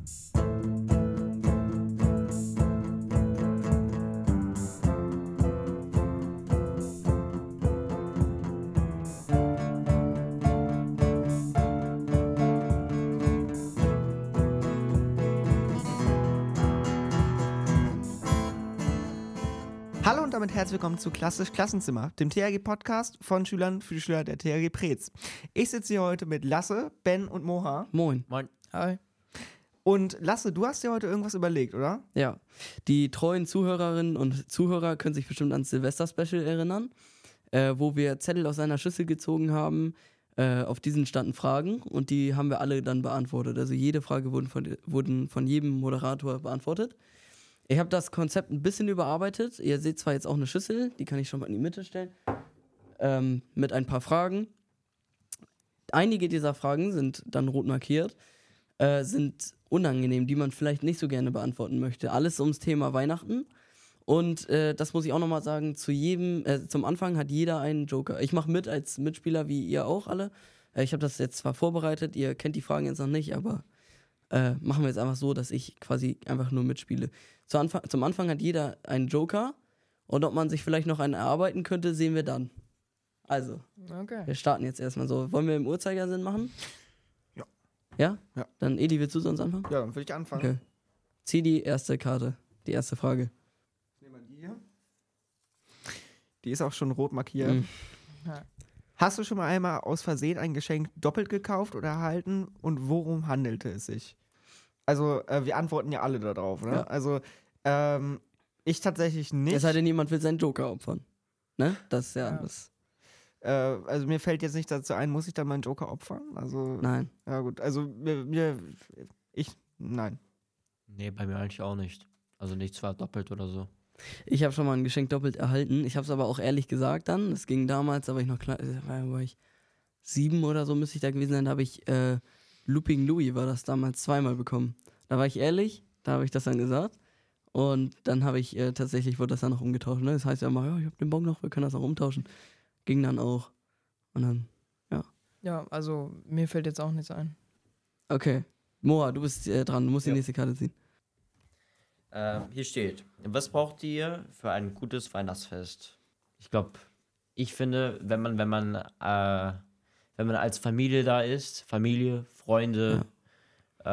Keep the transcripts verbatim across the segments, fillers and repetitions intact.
Hallo und damit herzlich willkommen zu Klassisch Klassenzimmer, dem T H G-Podcast von Schülern für die Schüler der T H G Preetz. Ich sitze hier heute mit Lasse, Ben und Moha. Moin. Moin. Hi. Und Lasse, du hast dir heute irgendwas überlegt, oder? Ja, die treuen Zuhörerinnen und Zuhörer können sich bestimmt ans Silvester-Special erinnern, äh, wo wir Zettel aus einer Schüssel gezogen haben. Äh, auf diesen standen Fragen und die haben wir alle dann beantwortet. Also jede Frage wurde von, wurden von jedem Moderator beantwortet. Ich habe das Konzept ein bisschen überarbeitet. Ihr seht zwar jetzt auch eine Schüssel, die kann ich schon mal in die Mitte stellen, ähm, mit ein paar Fragen. Einige dieser Fragen sind dann rot markiert, äh, sind unangenehm, die man vielleicht nicht so gerne beantworten möchte. Alles ums Thema Weihnachten. Und äh, das muss ich auch nochmal sagen, zu jedem, äh, zum Anfang hat jeder einen Joker. Ich mache mit als Mitspieler, wie ihr auch alle. Äh, ich habe das jetzt zwar vorbereitet, ihr kennt die Fragen jetzt noch nicht, aber äh, machen wir jetzt einfach so, dass ich quasi einfach nur mitspiele. Zu Anfang, zum Anfang hat jeder einen Joker und ob man sich vielleicht noch einen erarbeiten könnte, sehen wir dann. Also, Okay. wir starten jetzt erstmal so. Wollen wir im Uhrzeigersinn machen? Ja. Ja? Ja. Dann Edi, willst du sonst anfangen? Ja, dann würde ich anfangen. Okay. Zieh die erste Karte, die erste Frage. Nehmen wir die hier. Die ist auch schon rot markiert. Mhm. Ja. Hast du schon mal einmal aus Versehen ein Geschenk doppelt gekauft oder erhalten und worum handelte es sich? Also, äh, wir antworten ja alle da drauf, ne? Ja. Also, ähm, ich tatsächlich nicht. Es sei denn, jemand will seinen Joker opfern. Ne? Das ist ja, Ja. das. Äh, also, mir fällt jetzt nicht dazu ein, muss ich dann meinen Joker opfern? Also, Nein. ja gut, also, mir, mir ich, nein. Nee, bei mir eigentlich auch nicht. Also nicht zwar doppelt oder so. Ich habe schon mal ein Geschenk doppelt erhalten. Ich habe es aber auch ehrlich gesagt dann. Es ging damals, da war ich noch klein, da war ich sieben oder so, müsste ich da gewesen sein. Da habe ich äh, Looping Louis war das damals zweimal bekommen. Da war ich ehrlich, da habe ich das dann gesagt. Und dann habe ich äh, tatsächlich, wurde das dann noch umgetauscht. Ne? Das heißt ja immer, ja, ich habe den Bon noch, wir können das noch umtauschen. Ging dann auch. Und dann, Ja, also mir fällt jetzt auch nichts ein. okay. Moa, du bist äh, dran, du musst Ja. die nächste Karte ziehen. Ähm, hier steht, was braucht ihr für ein gutes Weihnachtsfest? Ich glaube, ich finde, wenn man, wenn man, äh, wenn man als Familie da ist, Familie, Freunde, äh,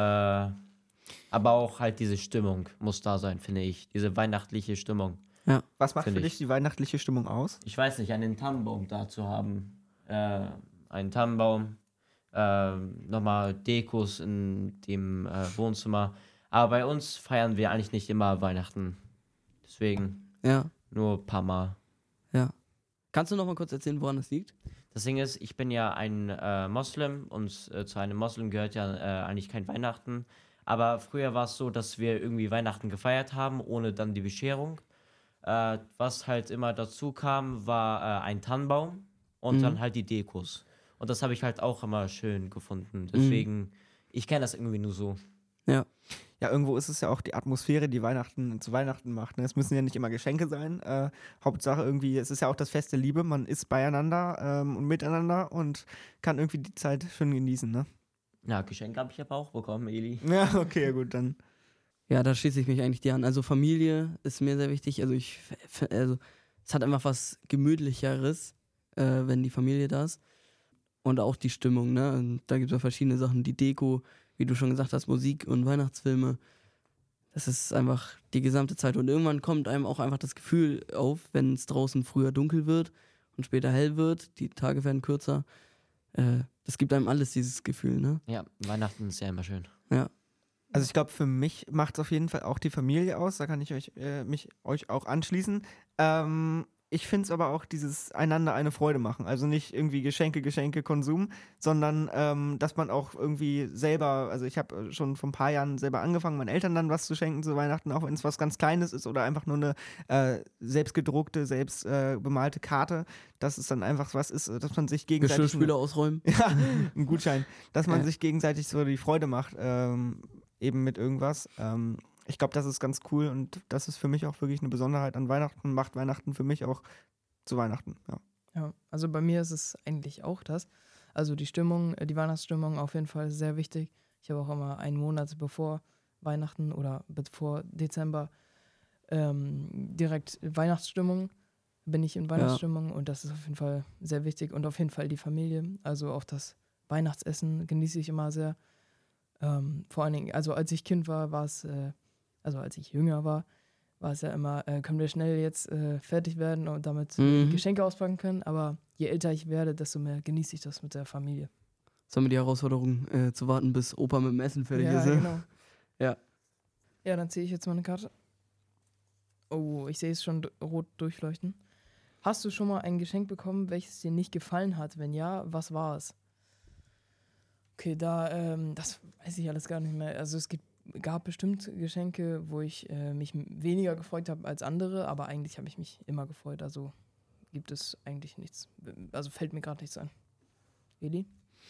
aber auch halt diese Stimmung muss da sein, finde ich. Diese weihnachtliche Stimmung. Was macht Find für ich. dich die weihnachtliche Stimmung aus? Ich weiß nicht, einen Tannenbaum da zu haben. Äh, einen Tannenbaum, äh, nochmal Dekos in dem äh, Wohnzimmer. Aber bei uns feiern wir eigentlich nicht immer Weihnachten. Deswegen Ja, nur ein paar Mal. ja. Kannst du noch mal kurz erzählen, woran das liegt? Das Ding ist, ich bin ja ein äh, Moslem und äh, zu einem Moslem gehört ja äh, eigentlich kein Weihnachten. Aber früher war es so, dass wir irgendwie Weihnachten gefeiert haben, ohne dann die Bescherung. Äh, was halt immer dazu kam, war äh, ein Tannenbaum und Mhm. dann halt die Dekos. Und das habe ich halt auch immer schön gefunden. Deswegen, ich kenne das irgendwie nur so. Ja. Ja, irgendwo ist es ja auch die Atmosphäre, die Weihnachten zu Weihnachten macht. Ne? Es müssen ja nicht immer Geschenke sein. Äh, Hauptsache irgendwie, es ist ja auch das Fest der Liebe. Man ist beieinander ähm, und miteinander und kann irgendwie die Zeit schön genießen, ne? Ja, Geschenke habe ich aber auch bekommen, Eli. Ja, okay, gut, dann. Ja, da schließe ich mich eigentlich dir an. Also Familie ist mir sehr wichtig. Also ich, f- also es hat einfach was Gemütlicheres, äh, wenn die Familie da ist. Und auch die Stimmung, ne? Und da gibt es ja verschiedene Sachen. Die Deko, wie du schon gesagt hast, Musik und Weihnachtsfilme. Das ist einfach die gesamte Zeit. Und irgendwann kommt einem auch einfach das Gefühl auf, wenn es draußen früher dunkel wird und später hell wird, die Tage werden kürzer. Äh, das gibt einem alles dieses Gefühl, ne? Ja, Weihnachten ist ja immer schön. Ja. Also ich glaube, für mich macht es auf jeden Fall auch die Familie aus. Da kann ich euch, äh, mich euch auch anschließen. Ähm, ich finde es aber auch dieses einander eine Freude machen. Also nicht irgendwie Geschenke, Geschenke, Konsum, sondern ähm, dass man auch irgendwie selber, also ich habe schon vor ein paar Jahren selber angefangen, meinen Eltern dann was zu schenken zu Weihnachten, auch wenn es was ganz Kleines ist oder einfach nur eine äh, selbstgedruckte, selbst äh, bemalte Karte, dass es dann einfach was ist, dass man sich gegenseitig... Geschirrspüler ausräumen. Ja, ein Gutschein. Dass man Ja. sich gegenseitig so die Freude macht, ähm, eben mit irgendwas. Ähm, ich glaube, das ist ganz cool und das ist für mich auch wirklich eine Besonderheit an Weihnachten, macht Weihnachten für mich auch zu Weihnachten. Ja. Ja, also bei mir ist es eigentlich auch das. Also die Stimmung, äh, die Weihnachtsstimmung auf jeden Fall sehr wichtig. Ich habe auch immer einen Monat bevor Weihnachten oder vor Dezember ähm, direkt Weihnachtsstimmung, bin ich in Weihnachtsstimmung und das ist auf jeden Fall sehr wichtig und auf jeden Fall die Familie, also auch das Weihnachtsessen genieße ich immer sehr. Ähm, vor allen Dingen, also als ich Kind war, war es, äh, also als ich jünger war, war es ja immer, äh, können wir schnell jetzt äh, fertig werden und damit Mhm. Geschenke auspacken können, aber je älter ich werde, desto mehr genieße ich das mit der Familie. Das haben wir die Herausforderung, äh, zu warten, bis Opa mit dem Essen fertig ja, ist. Ne? genau. Ja. Ja, dann ziehe ich jetzt mal eine Karte. Oh, ich sehe es schon d- rot durchleuchten. Hast du schon mal ein Geschenk bekommen, welches dir nicht gefallen hat? Wenn ja, was war es? Okay, da, ähm, das weiß ich alles gar nicht mehr. Also es gibt, gab bestimmt Geschenke, wo ich äh, mich m- weniger gefreut habe als andere, aber eigentlich habe ich mich immer gefreut. Also gibt es eigentlich nichts. Also fällt mir gerade nichts ein. Eli?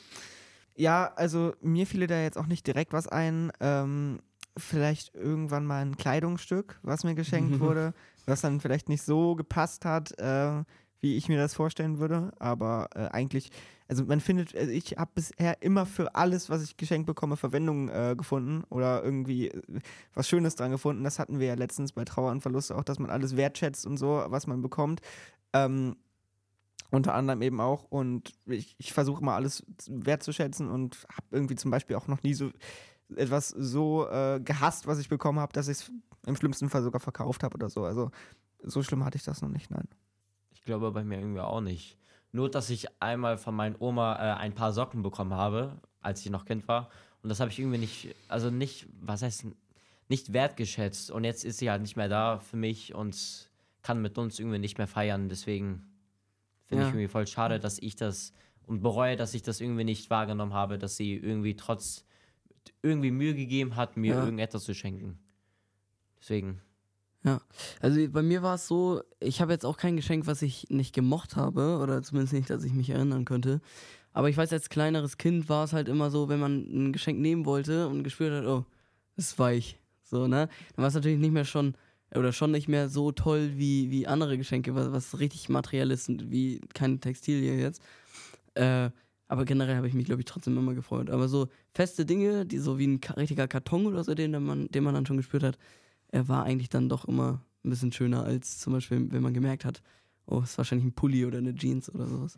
Ja, also mir fiel da jetzt auch nicht direkt was ein. Ähm, vielleicht irgendwann mal ein Kleidungsstück, was mir geschenkt wurde, was dann vielleicht nicht so gepasst hat, äh, wie ich mir das vorstellen würde. Aber äh, eigentlich, also man findet, also ich habe bisher immer für alles, was ich geschenkt bekomme, Verwendung äh, gefunden oder irgendwie äh, was Schönes dran gefunden. Das hatten wir ja letztens bei Trauer und Verlust auch, dass man alles wertschätzt und so, was man bekommt. Ähm, Unter anderem eben auch. Und ich, ich versuche immer alles wertzuschätzen und habe irgendwie zum Beispiel auch noch nie so etwas so äh, gehasst, was ich bekommen habe, dass ich es im schlimmsten Fall sogar verkauft habe oder so. Also so schlimm hatte ich das noch nicht, nein. Ich glaube bei mir irgendwie auch nicht. Nur, dass ich einmal von meiner Oma äh, ein paar Socken bekommen habe, als ich noch Kind war. Und das habe ich irgendwie nicht, also nicht, was heißt, nicht wertgeschätzt. Und jetzt ist sie halt nicht mehr da für mich und kann mit uns irgendwie nicht mehr feiern. Deswegen finde Ja. ich irgendwie voll schade, dass ich das und bereue, dass ich das irgendwie nicht wahrgenommen habe, dass sie irgendwie trotz irgendwie Mühe gegeben hat, mir Ja. irgendetwas zu schenken. Deswegen. Also bei mir war es so, ich habe jetzt auch kein Geschenk, was ich nicht gemocht habe, oder zumindest nicht, dass ich mich erinnern könnte. Aber ich weiß, als kleineres Kind war es halt immer so, wenn man ein Geschenk nehmen wollte und gespürt hat, oh, das ist weich. So, ne? Dann war es natürlich nicht mehr schon, oder schon nicht mehr so toll wie, wie andere Geschenke, was, was richtig materiell ist, und wie keine Textilie jetzt. Äh, aber generell habe ich mich, glaube ich, trotzdem immer gefreut. Aber so feste Dinge, die so wie ein ka- richtiger Karton oder so, den man, den man dann schon gespürt hat, er war eigentlich dann doch immer ein bisschen schöner als zum Beispiel, wenn man gemerkt hat, oh, ist wahrscheinlich ein Pulli oder eine Jeans oder sowas.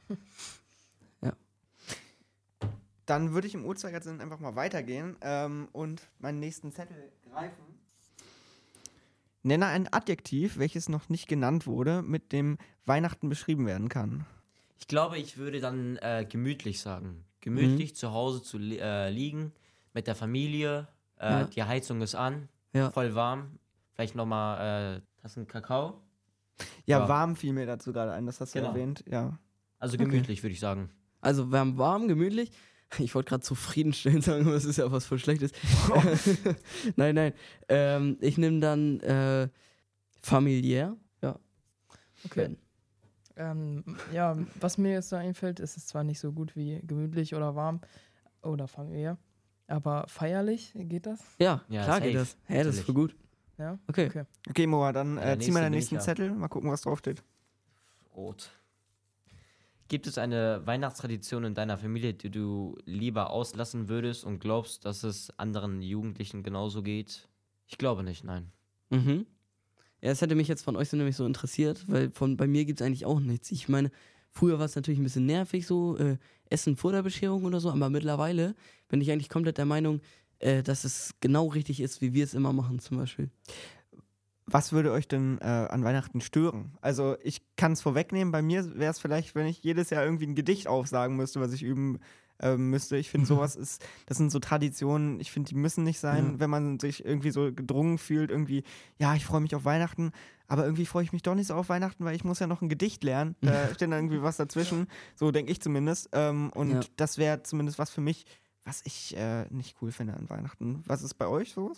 Dann würde ich im Uhrzeigersinn einfach mal weitergehen ähm, und meinen nächsten Zettel greifen. Nenne ein Adjektiv, welches noch nicht genannt wurde, mit dem Weihnachten beschrieben werden kann. Ich glaube, ich würde dann äh, gemütlich sagen. Gemütlich zu Hause zu li äh, liegen, mit der Familie. Äh, Ja. Die Heizung ist an, Ja. voll warm. Vielleicht nochmal äh, Tassen Kakao. Ja, Ja. warm fiel mir dazu gerade ein, das hast du Genau. erwähnt. Ja. Also gemütlich, würde ich sagen. Also wir haben warm, gemütlich. Ich wollte gerade zufriedenstellend sagen, aber das ist ja was voll Schlechtes. nein, nein. Ähm, ich nehme dann äh, familiär. Ja. Okay. Ähm, ja, was mir jetzt da einfällt, ist es zwar nicht so gut wie gemütlich oder warm oder familiär, aber feierlich, geht das? Ja, Ja, klar safe, geht das. Hä, das ist natürlich. voll gut. Ja? Okay. Okay. Okay, Moa, dann Ja, äh, der zieh mal nächste den bin nächsten ich ja. Zettel. Mal gucken, was draufsteht. Rot. Gibt es eine Weihnachtstradition in deiner Familie, die du lieber auslassen würdest und glaubst, dass es anderen Jugendlichen genauso geht? Ich glaube nicht, nein. Mhm. Ja, das hätte mich jetzt von euch so nämlich so interessiert, weil von bei mir gibt es eigentlich auch nichts. Ich meine, früher war es natürlich ein bisschen nervig so, äh, Essen vor der Bescherung oder so, aber mittlerweile bin ich eigentlich komplett der Meinung, äh, dass es genau richtig ist, wie wir es immer machen zum Beispiel. Was würde euch denn äh, an Weihnachten stören? Also ich kann es vorwegnehmen, bei mir wäre es vielleicht, wenn ich jedes Jahr irgendwie ein Gedicht aufsagen müsste, was ich üben ähm, müsste. Ich finde, sowas ist, das sind so Traditionen, ich finde, die müssen nicht sein, Ja. wenn man sich irgendwie so gedrungen fühlt, irgendwie, ja, ich freue mich auf Weihnachten, aber irgendwie freue ich mich doch nicht so auf Weihnachten, weil ich muss ja noch ein Gedicht lernen. Da steht dann irgendwie was dazwischen, so denke ich zumindest. Ähm, und Ja. das wäre zumindest was für mich, was ich äh, nicht cool finde an Weihnachten. Was ist bei euch sowas?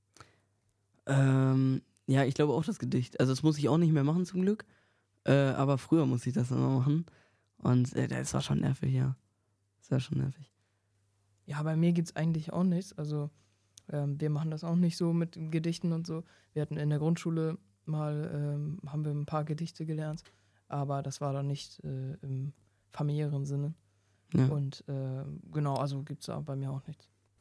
Ähm, ja, ich glaube auch das Gedicht. Also das muss ich auch nicht mehr machen zum Glück, äh, aber früher musste ich das immer machen und äh, das war schon nervig, ja. Das war schon nervig. Ja, bei mir gibt es eigentlich auch nichts. Also ähm, wir machen das auch nicht so mit Gedichten und so. Wir hatten in der Grundschule mal, ähm, haben wir ein paar Gedichte gelernt, aber das war dann nicht äh, im familiären Sinne. Ja. Und äh, genau, also gibt es bei mir auch nichts.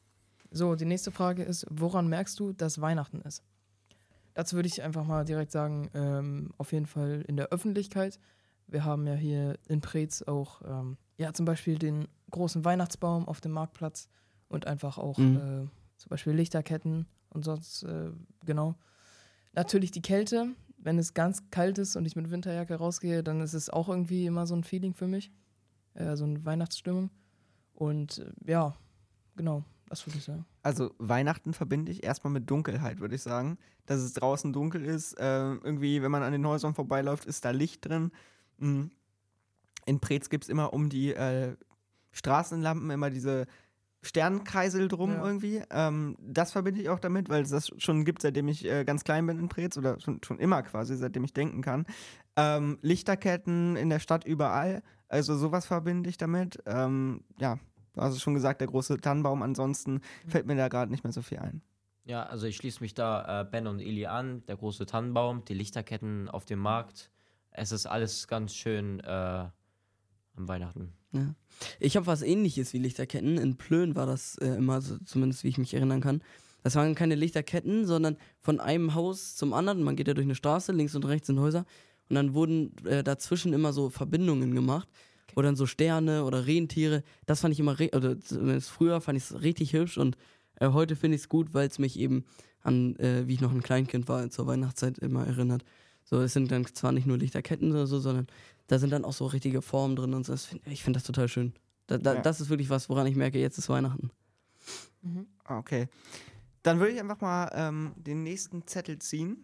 So, die nächste Frage ist, woran merkst du, dass Weihnachten ist? Dazu würde ich einfach mal direkt sagen, ähm, auf jeden Fall in der Öffentlichkeit. Wir haben ja hier in Preetz auch ähm, ja, zum Beispiel den großen Weihnachtsbaum auf dem Marktplatz und einfach auch Mhm. äh, zum Beispiel Lichterketten und sonst, äh, genau. Natürlich die Kälte. Wenn es ganz kalt ist und ich mit Winterjacke rausgehe, dann ist es auch irgendwie immer so ein Feeling für mich. Äh, so eine Weihnachtsstimmung. Und äh, ja, genau, das würde ich sagen. Also Weihnachten verbinde ich erstmal mit Dunkelheit, würde ich sagen. Dass es draußen dunkel ist. Äh, irgendwie, wenn man an den Häusern vorbeiläuft, ist da Licht drin. Mhm. In Preetz gibt es immer um die äh, Straßenlampen immer diese Sternkreisel drum Ja. irgendwie. Ähm, das verbinde ich auch damit, weil es das schon gibt, seitdem ich äh, ganz klein bin in Preetz oder schon, schon immer quasi, seitdem ich denken kann. Ähm, Lichterketten in der Stadt überall. Also sowas verbinde ich damit. Ähm, ja, du hast es schon gesagt, der große Tannenbaum. Ansonsten fällt mir da gerade nicht mehr so viel ein. Ja, also ich schließe mich da äh, Ben und Eli an. Der große Tannenbaum, die Lichterketten auf dem Markt. Es ist alles ganz schön äh, am Weihnachten. Ja. Ich habe was Ähnliches wie Lichterketten. In Plön war das äh, immer, so, zumindest wie ich mich erinnern kann. Das waren keine Lichterketten, sondern von einem Haus zum anderen. Man geht ja durch eine Straße, links und rechts sind Häuser. Und dann wurden äh, dazwischen immer so Verbindungen gemacht. Oder dann so Sterne oder Rentiere. Das fand ich immer, re- oder zumindest früher fand ich es richtig hübsch. Und äh, heute finde ich es gut, weil es mich eben an, äh, wie ich noch ein Kleinkind war, zur Weihnachtszeit immer erinnert. So, es sind dann zwar nicht nur Lichterketten oder so, sondern da sind dann auch so richtige Formen drin und so. Das find, ich finde das total schön. Da, da, Ja. Das ist wirklich was, woran ich merke, jetzt ist Weihnachten. Mhm. Okay. Dann würde ich einfach mal ähm, den nächsten Zettel ziehen.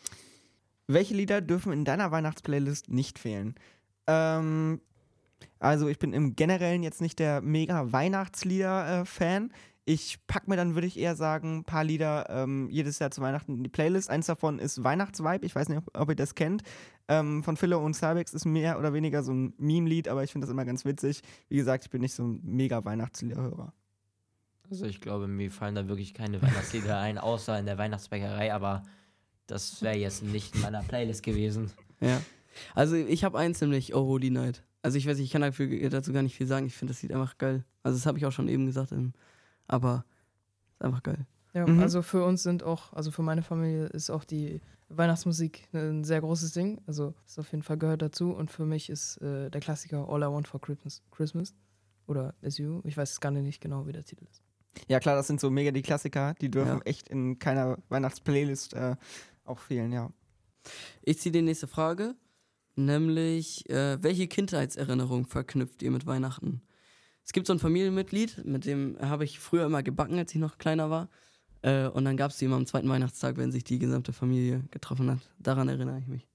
Welche Lieder dürfen in deiner Weihnachtsplaylist nicht fehlen? Ähm, also ich bin im Generellen jetzt nicht der mega Weihnachtslieder-Fan. Ich packe mir dann, würde ich eher sagen, ein paar Lieder ähm, jedes Jahr zu Weihnachten in die Playlist. Eins davon ist Weihnachtsvibe. Ich weiß nicht, ob, ob ihr das kennt. Ähm, von Philo und Cybex ist mehr oder weniger so ein Meme-Lied, aber ich finde das immer ganz witzig. Wie gesagt, ich bin nicht so ein mega Weihnachtsliederhörer. Also ich glaube, mir fallen da wirklich keine Weihnachtslieder ein, außer in der Weihnachtsbäckerei, aber das wäre jetzt nicht in meiner Playlist gewesen. Ja. Also ich habe eins, nämlich Oh Holy Night. Also ich weiß nicht, ich kann dafür, dazu gar nicht viel sagen. Ich finde das Lied einfach geil. Also das habe ich auch schon eben gesagt, ähm, aber ist einfach geil. Ja, Mhm. also für uns sind auch, also für meine Familie ist auch die Weihnachtsmusik ein sehr großes Ding. Also ist auf jeden Fall gehört dazu. Und für mich ist äh, der Klassiker All I Want for Christmas, Christmas oder Is You. Ich weiß gar nicht genau, wie der Titel ist. Ja klar, das sind so mega die Klassiker. Die dürfen Ja. echt in keiner Weihnachtsplaylist äh, auch fehlen, ja. Ich ziehe die nächste Frage, nämlich, äh, welche Kindheitserinnerung verknüpft ihr mit Weihnachten? Es gibt so ein Familienmitglied, mit dem habe ich früher immer gebacken, als ich noch kleiner war. Äh, und dann gab es die immer am zweiten Weihnachtstag, wenn sich die gesamte Familie getroffen hat. Daran erinnere ich mich.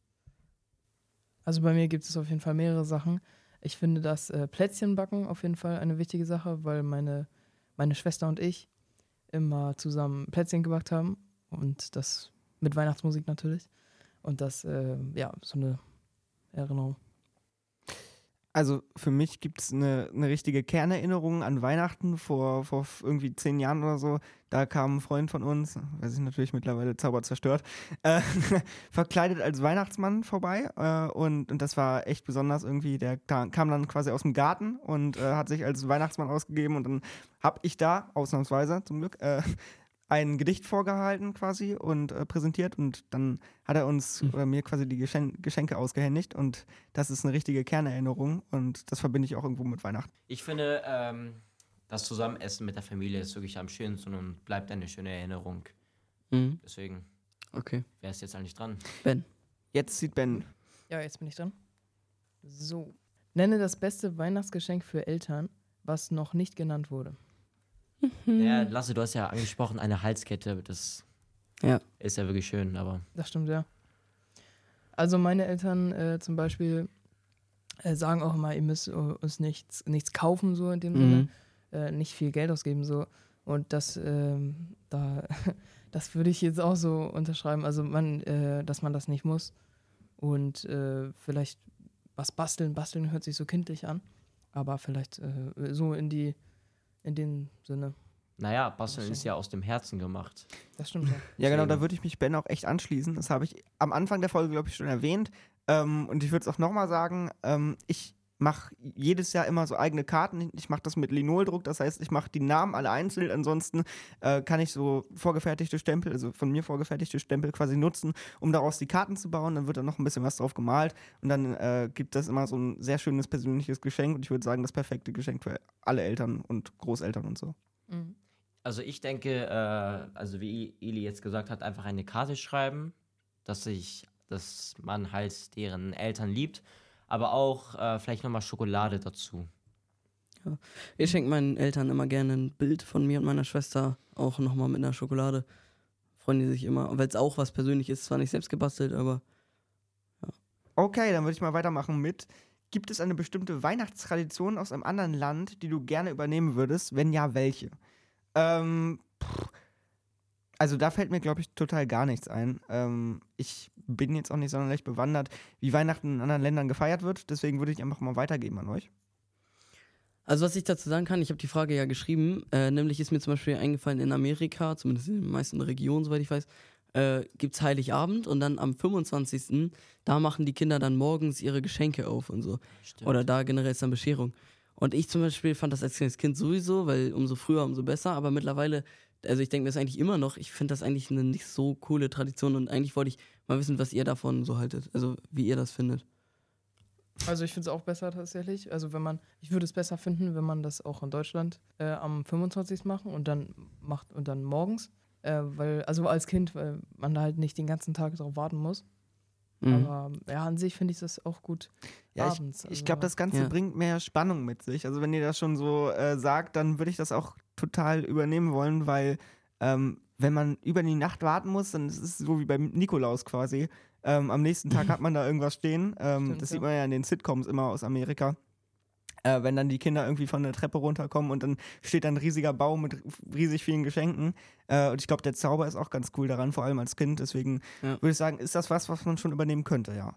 Also bei mir gibt es auf jeden Fall mehrere Sachen. Ich finde das äh, Plätzchenbacken auf jeden Fall eine wichtige Sache, weil meine, meine Schwester und ich immer zusammen Plätzchen gebacken haben und das mit Weihnachtsmusik natürlich. Und das, äh, ja, so eine Erinnerung. Also für mich gibt es eine, eine richtige Kernerinnerung an Weihnachten vor, vor f- irgendwie zehn Jahren oder so. Da kam ein Freund von uns, weiß ich natürlich mittlerweile Zauber zerstört, äh, verkleidet als Weihnachtsmann vorbei. Äh, und, und das war echt besonders irgendwie. Der ka- kam dann quasi aus dem Garten und äh, hat sich als Weihnachtsmann ausgegeben. Und dann habe ich da, ausnahmsweise zum Glück, äh, ein Gedicht vorgehalten quasi und äh, präsentiert. Und dann hat er uns Mhm. oder mir quasi die Geschen- Geschenke ausgehändigt. Und das ist eine richtige Kernerinnerung und das verbinde ich auch irgendwo mit Weihnachten. Ich finde, ähm, das Zusammenessen mit der Familie ist wirklich am schönsten und bleibt eine schöne Erinnerung. Mhm. Deswegen Okay. wäre es jetzt eigentlich dran. Ben. Jetzt sieht Ben. Ja, jetzt bin ich dran. So. Nenne das beste Weihnachtsgeschenk für Eltern, was noch nicht genannt wurde. Ja, Lasse, du hast ja angesprochen, eine Halskette. Das Ja. ist ja wirklich schön, aber Das stimmt, ja. Also meine Eltern äh, zum Beispiel äh, sagen auch immer, ihr müsst äh, uns nichts, nichts kaufen, so in dem Sinne. Mhm. Äh, nicht viel Geld ausgeben, so. Und das, ähm, da, das würde ich jetzt auch so unterschreiben. Also man, äh, dass man das nicht muss. Und äh, vielleicht was basteln. Basteln hört sich so kindlich an. Aber vielleicht äh, so in die, in den Sinne. naja, Basteln ist ja aus dem Herzen gemacht. Das stimmt ja. Ja, genau, da Deswegen. würde ich mich Ben auch echt anschließen. Das habe ich am Anfang der Folge, glaube ich, schon erwähnt. Ähm, und ich würde es auch nochmal sagen. Ähm, ich mache jedes Jahr immer so eigene Karten. Ich mache das mit Linoldruck, das heißt, ich mache die Namen alle einzeln. Ansonsten äh, kann ich so vorgefertigte Stempel, also von mir vorgefertigte Stempel quasi nutzen, um daraus die Karten zu bauen. Dann wird da noch ein bisschen was drauf gemalt und dann äh, gibt das immer so ein sehr schönes persönliches Geschenk. Und ich würde sagen, das perfekte Geschenk für alle Eltern und Großeltern und so. Mhm. Also ich denke, äh, also wie Eli jetzt gesagt hat, einfach eine Karte schreiben, dass ich, dass man halt deren Eltern liebt, aber auch äh, vielleicht nochmal Schokolade dazu. Ich schenke meinen Eltern immer gerne ein Bild von mir und meiner Schwester, auch nochmal mit einer Schokolade. Freuen die sich immer, weil es auch was Persönliches ist, zwar nicht selbst gebastelt, aber Okay, dann würde ich mal weitermachen mit: Gibt es eine bestimmte Weihnachtstradition aus einem anderen Land, die du gerne übernehmen würdest? Wenn ja, welche? Ähm, pff, also da fällt mir, glaube ich, total gar nichts ein. Ähm, ich bin jetzt auch nicht sonderlich bewandert, wie Weihnachten in anderen Ländern gefeiert wird. Deswegen würde ich einfach mal weitergeben an euch. Also was ich dazu sagen kann, ich habe die Frage ja geschrieben, äh, nämlich ist mir zum Beispiel eingefallen, in Amerika, zumindest in den meisten Regionen, soweit ich weiß, äh, gibt es Heiligabend und dann am fünfundzwanzigsten da machen die Kinder dann morgens ihre Geschenke auf und so. Stimmt. Oder da generell ist dann Bescherung. Und ich zum Beispiel fand das als kleines Kind sowieso, weil umso früher, umso besser, aber mittlerweile, also ich denke mir das eigentlich immer noch, ich finde das eigentlich eine nicht so coole Tradition und eigentlich wollte ich mal wissen, was ihr davon so haltet, also wie ihr das findet. Also ich finde es auch besser tatsächlich. Also wenn man, ich würde es besser finden, wenn man das auch in Deutschland äh, am fünfundzwanzigsten machen und dann macht und dann morgens. Äh, weil, also als Kind, weil man da halt nicht den ganzen Tag darauf warten muss. Mhm. Aber ja, an sich finde ich das auch gut Ja, abends. ich, ich glaube, also- das Ganze Ja. bringt mehr Spannung mit sich. Also wenn ihr das schon so äh, sagt, dann würde ich das auch total übernehmen wollen, weil ähm, wenn man über die Nacht warten muss, dann ist es so wie beim Nikolaus quasi. Ähm, am nächsten Tag hat man da irgendwas stehen. Ähm, Stimmt, das ja. sieht man ja in den Sitcoms immer aus Amerika. Äh, wenn dann die Kinder irgendwie von der Treppe runterkommen und dann steht da ein riesiger Baum mit riesig vielen Geschenken. Äh, und ich glaube, der Zauber ist auch ganz cool daran, vor allem als Kind. Deswegen Ja. würde ich sagen, ist das was, was man schon übernehmen könnte, ja.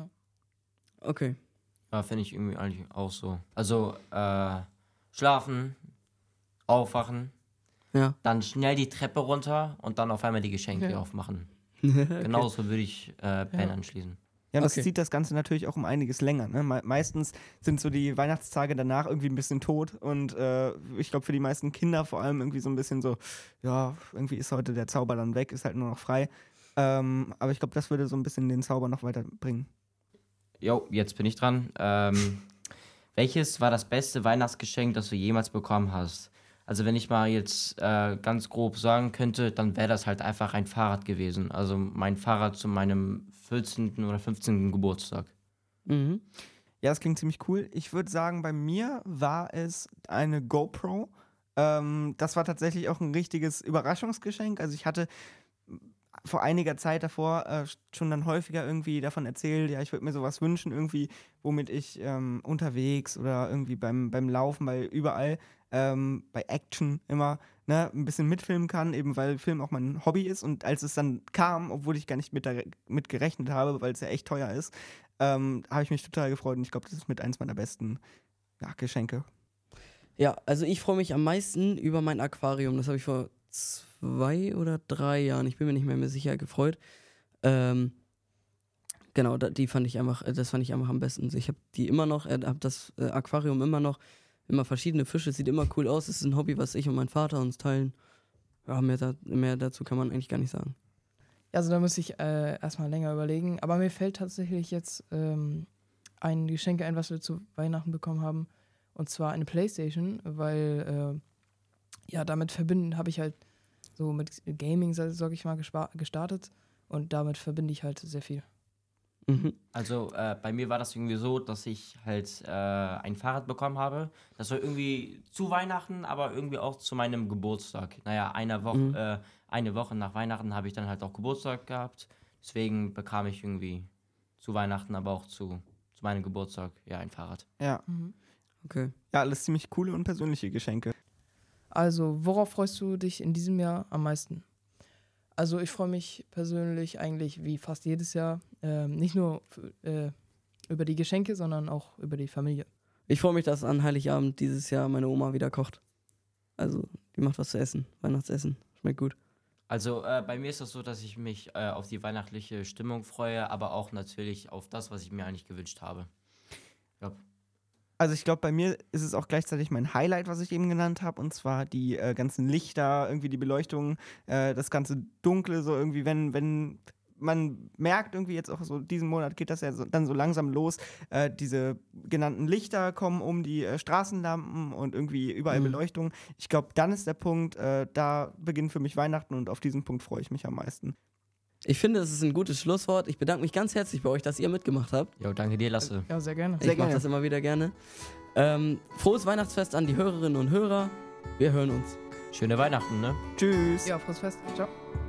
Okay. Ja, finde ich irgendwie eigentlich auch so. Also, äh, schlafen, aufwachen, Ja. dann schnell die Treppe runter und dann auf einmal die Geschenke Ja. aufmachen. okay. Genauso würde ich äh, Ben Ja. anschließen. Ja, und das Okay. zieht das Ganze natürlich auch um einiges länger. Ne? Me meistens sind so die Weihnachtstage danach irgendwie ein bisschen tot und äh, ich glaube für die meisten Kinder vor allem irgendwie so ein bisschen so, ja, irgendwie ist heute der Zauber dann weg, ist halt nur noch frei. Ähm, aber ich glaube, das würde so ein bisschen den Zauber noch weiterbringen. Jo, jetzt bin ich dran. Ähm, welches war das beste Weihnachtsgeschenk, das du jemals bekommen hast? Also wenn ich mal jetzt äh, ganz grob sagen könnte, dann wäre das halt einfach ein Fahrrad gewesen. Also mein Fahrrad zu meinem vierzehnten oder fünfzehnten Geburtstag. Mhm. Ja, das klingt ziemlich cool. Ich würde sagen, bei mir war es eine GoPro. Ähm, das war tatsächlich auch ein richtiges Überraschungsgeschenk. Also ich hatte vor einiger Zeit davor äh, schon dann häufiger irgendwie davon erzählt, ja, ich würde mir sowas wünschen, irgendwie, womit ich ähm, unterwegs oder irgendwie beim, beim Laufen, weil überall ähm, bei Action immer ne, ein bisschen mitfilmen kann, eben weil Film auch mein Hobby ist. Und als es dann kam, obwohl ich gar nicht mit, der, mit gerechnet habe, weil es ja echt teuer ist, ähm, habe ich mich total gefreut und ich glaube, das ist mit eins meiner besten ja, Geschenke. Ja, also ich freue mich am meisten über mein Aquarium. Das habe ich vor zwei oder drei Jahren, ich bin mir nicht mehr, mehr sicher, gefreut. Ähm, genau, da, die fand ich einfach, äh, das fand ich einfach am besten. Ich habe die immer noch, äh, habe das äh, Aquarium immer noch, immer verschiedene Fische, sieht immer cool aus. Das ist ein Hobby, was ich und mein Vater uns teilen. Ja, mehr, da, mehr dazu kann man eigentlich gar nicht sagen. Ja, also da muss ich äh, erstmal länger überlegen. Aber mir fällt tatsächlich jetzt ähm, ein Geschenk ein, was wir zu Weihnachten bekommen haben. Und zwar eine Playstation, weil äh, ja, damit verbinden habe ich halt so mit Gaming, sag ich mal, gespa- gestartet. Und damit verbinde ich halt sehr viel. Mhm. Also äh, bei mir war das irgendwie so, dass ich halt äh, ein Fahrrad bekommen habe. Das war irgendwie zu Weihnachten, aber irgendwie auch zu meinem Geburtstag. Naja, eine Woche, Mhm. äh, eine Woche nach Weihnachten habe ich dann halt auch Geburtstag gehabt. Deswegen bekam ich irgendwie zu Weihnachten, aber auch zu, zu meinem Geburtstag ja ein Fahrrad. Ja. Mhm. Okay. Ja, alles ziemlich coole und persönliche Geschenke. Also, worauf freust du dich in diesem Jahr am meisten? Also, ich freue mich persönlich eigentlich wie fast jedes Jahr ähm, nicht nur für, äh, über die Geschenke, sondern auch über die Familie. Ich freue mich, dass an Heiligabend dieses Jahr meine Oma wieder kocht. Also, die macht was zu essen. Weihnachtsessen. Schmeckt gut. Also äh, bei mir ist das so, dass ich mich äh, auf die weihnachtliche Stimmung freue, aber auch natürlich auf das, was ich mir eigentlich gewünscht habe. Ja. Also ich glaube, bei mir ist es auch gleichzeitig mein Highlight, was ich eben genannt habe, und zwar die äh, ganzen Lichter, irgendwie die Beleuchtung, äh, das ganze Dunkle, so irgendwie, wenn, wenn man merkt irgendwie jetzt auch so, diesen Monat geht das ja so, dann so langsam los, äh, diese genannten Lichter kommen um die äh, Straßenlampen und irgendwie überall Mhm. Beleuchtung. Ich glaube, dann ist der Punkt, äh, da beginnt für mich Weihnachten und auf diesen Punkt freue ich mich am meisten. Ich finde, das ist ein gutes Schlusswort. Ich bedanke mich ganz herzlich bei euch, dass ihr mitgemacht habt. Jo, danke dir, Lasse. Ja, sehr gerne. Sehr ich mache gerne. das immer wieder gerne. Ähm, frohes Weihnachtsfest an die Hörerinnen und Hörer. Wir hören uns. Schöne Weihnachten, ne? Tschüss. Ja, frohes Fest. Ciao.